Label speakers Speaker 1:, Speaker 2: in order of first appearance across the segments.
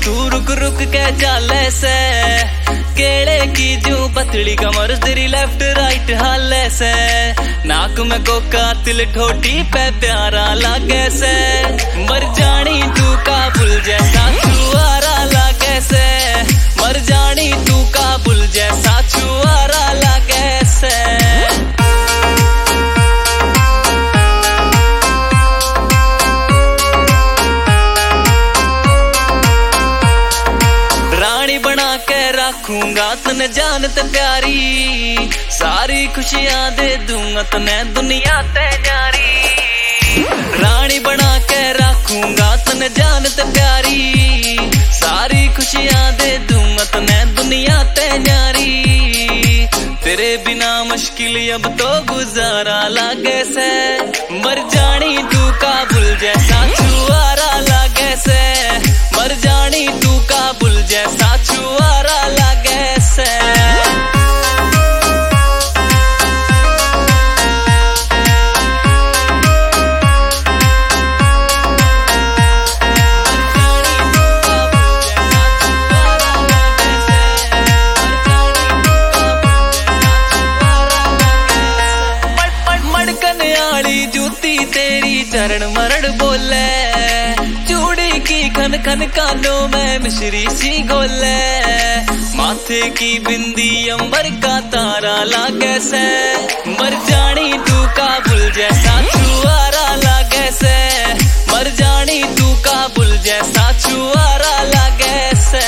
Speaker 1: तू रुक रुक के चाले से केड़े की जू पतली कमर तेरी लेफ्ट राइट हाले से नाक में कोका तिल ठोटी पे प्यारा लागे से मर जानी तू काबुल जैसा छुआरा लागे से मर जानी तू काबुल जैसा छुआरा लागे से रखूंगा तने जानत प्यारी सारी खुशियां दे दूंगा तने दुनिया ते न्यारी रानी बना के रखूंगा तने जानत प्यारी सारी खुशियां दे दूंगा तने दुनिया ते न्यारी तेरे बिना मुश्किल अब तो गुजारा लागे से मर जानी तू काबुल जैसा छुआरा लागे से मर जानी तू काबुल जैसा छुआरा लागे से जूती तेरी चरण मरण बोले चूड़ी की खन खन कानों में मिश्री सी गोले माथे की बिंदी अंबर का तारा लागे से मर जानी तू काबुल जैसा छुआरा लागे से मर जानी तू काबुल जैसा छुआरा लागे से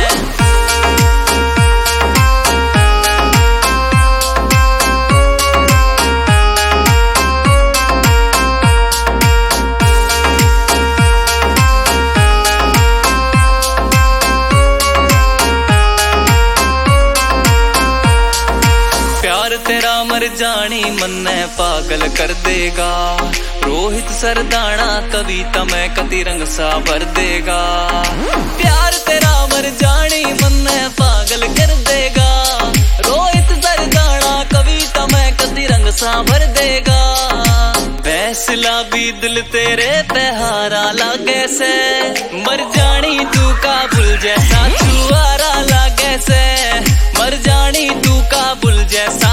Speaker 1: तेरा मर जानी मन्ने पागल कर देगा रोहित सरदाना कविता में कति रंग सा भर देगा प्यार तेरा मर जानी मन्ने पागल कर देगा रोहित सरदाना कविता में कति रंग सा भर देगा फैसला भी दिल तेरे पे हारा लागे से मर जानी तू काबुल जैसा छुआरा लागे से मर जानी तू काबुल जैसा